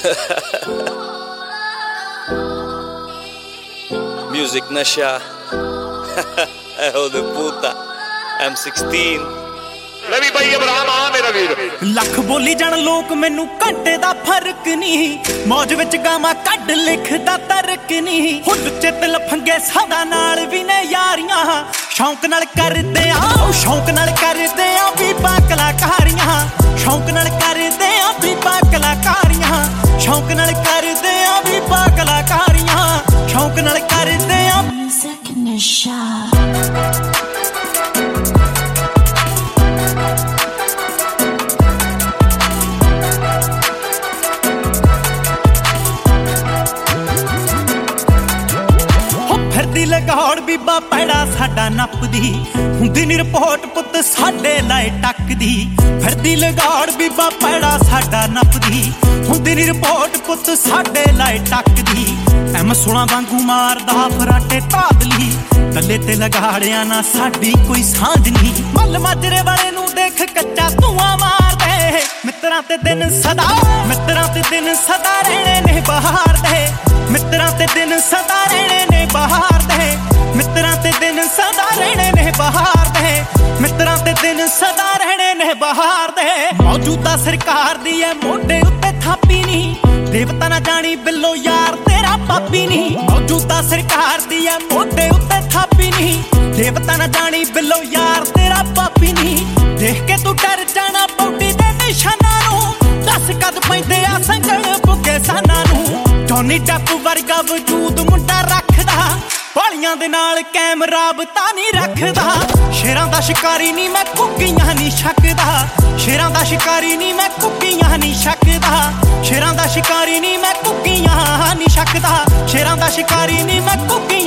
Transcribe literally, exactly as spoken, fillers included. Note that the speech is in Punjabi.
Music nasha ਇਹੋ ਦੇ ਪੁੱਤਾ M sixteen ਲੈ ਵੀ ਬਈ ਇਬਰਾਹਿਮ ਆ ਮੇਰਾ ਵੀਰ ਲੱਖ ਬੋਲੀ ਜਾਣ ਲੋਕ ਮੈਨੂੰ ਘੰਟੇ ਦਾ ਫਰਕ ਨਹੀਂ ਮੌਜ ਵਿੱਚ ਗਾਵਾਂ ਕੱਢ ਲਿਖਦਾ ਤਰਕ ਨਹੀਂ ਹੁੱਲ ਚਿੱਤ ਲਫੰਗੇ ਸਦਾ ਨਾਲ ਵੀ ਨੇ ਯਾਰੀਆਂ ਸ਼ੌਂਕ ਨਾਲ ਕਰਦੇ ਆ ਸ਼ੌਂਕ ਨਾਲ ਕਰਦੇ ਆ ਵੀ ਕਲਾਕਾਰੀਆਂ ਸ਼ੌਂਕ ਨਾਲ ਕਰਦੇ ਆ ਵੀ ਕਲਾਕਾਰੀਆਂ ਸ਼ੌਂਕ ਨਾਲ ਕਰਦੇ ਆ ਵੀ ਕਲਾਕਾਰੀਆਂ ਸ਼ੌਂਕ ਨਾਲ ਕਰਦੇ ਆ Music nasha ਫਿਰਦੀ ਲਗਾਉੜ ਬੀਬਾ ਪੈੜਾ ਸਾਡਾ ਨੱਪਦੀ ਹੁੰਦੀ ਨੀ ਰਿਪੋਰਟ ਪੁੱਤ ਸਾਡੇ ਲਾਏ ਟੱਕਦੀ ਫਿਰਦੀ ਲਗਾਉੜ ਬੀਬਾ ਪੈੜਾ ਸਾਡਾ ਨੱਪਦੀ ਹੁੰਦੀ ਨੀ ਰਿਪੋਰਟ ਪੁੱਤ ਸਾਡੇ ਲਾਏ ਟੱਕਦੀ ਐਮ ਸੋਲਾਂ ਵਾਂਗੂ ਮਾਰਦਾ ਫਰਾਟੇ ਤਾਦਲੀ ਕੱਲੇ ਤੇ ਲਗਾੜਿਆ ਨਾ ਸਾਡੀ ਕੋਈ ਸਾਂਝ ਨਹੀਂ ਮੱਲ ਮਾਜਰੇ ਵਾਲੇ ਨੂੰ ਦੇਖ ਕੱਚਾ ਧੂਆਂ ਮਾਰਦੇ ਮਿੱਤਰਾਂ ਤੇ ਦਿਨ ਸਦਾ ਮਿੱਤਰਾਂ ਤੇ ਦਿਨ ਸਦਾ ਰਹਿਣੇ ਨੇ ਬਹਾਰ ਦੇ ਮਿੱਤਰਾਂ ਤੇ ਦਿਨ ਸਦਾ ਰਹਿਣੇ ਨੇ ਬਹਾਰ ਦੇ ਮਿੱਤਰਾਂ ਤੇ ਦਿਨ ਸਦਾ ਰਹਿਣੇ ਨੇ ਬਹਾਰ ਦੇ ਮਿੱਤਰਾਂ ਤੇ ਦਿਨ ਸਦਾ ਰਹਿਣੇ ਨੇ ਬਹਾਰ ਦੇ ਮੌਜੂਦਾ ਸਰਕਾਰ ਦੀ ਐ ਮੋਢੇ ਉੱਤੇ ਥਾਪੀ ਨਹੀਂ ਦੇਵਤਾ ਨਾ ਜਾਣੀ ਬਿੱਲੋ ਯਾਰ ਤੇਰਾ ਪਾਪੀ ਨਹੀਂ ਮੌਜੂਦਾ ਸਰਕਾਰ ਦੀ ਐ ਮੋਢੇ ਉੱਤੇ ਥਾਪੀ ਨਹੀਂ ਦੇਵਤਾ ਨਾ ਜਾਣੀ ਬਿੱਲੋ ਯਾਰ ਤੇਰਾ ਪਾਪੀ ਨਹੀਂ ਦੇਖ ਕੇ ਤੂੰ ਡਰ ਜਾਣਾ ਬੌਡੀ ਦੇ ਨਿਸ਼ਾਨਾਂ ਨੂੰ ਦੱਸ ਕਦ ਪੈਂਦੇ ਆ ਸੰਗਲ ਬੁੱਗੇ ਸਾਨਾਂ ਨੂੰ ਜੌਨੀ ਡੱਪ ਵਰਗਾ ਵਜੂਦ ਮੁੰਡਾ ਰੱਖਦਾ ਵਾਲੀਆਂ ਦੇ ਨਾਲ ਕੈਮਰਾ ਬਤਾ ਨਹੀਂ ਰੱਖਦਾ ਸ਼ੇਰਾਂ ਦਾ ਸ਼ਿਕਾਰੀ ਨਹੀਂ ਮੈਂ ਕੁੱਕੀਆਂ ਨਹੀਂ ਛੱਕਦਾ ਸ਼ੇਰਾਂ ਦਾ ਸ਼ਿਕਾਰੀ ਨਹੀਂ ਮੈਂ ਕੁੱਕੀਆਂ ਨਹੀਂ ਛੱਕਦਾ ਸ਼ੇਰਾਂ ਦਾ ਸ਼ਿਕਾਰੀ ਨਹੀਂ ਮੈਂ ਕੁੱਕੀਆਂ ਨਹੀਂ ਛੱਕਦਾ ਸ਼ੇਰਾਂ ਦਾ ਸ਼ਿਕਾਰੀ ਨਹੀਂ ਮੈਂ ਕੁੱਕੀਆਂ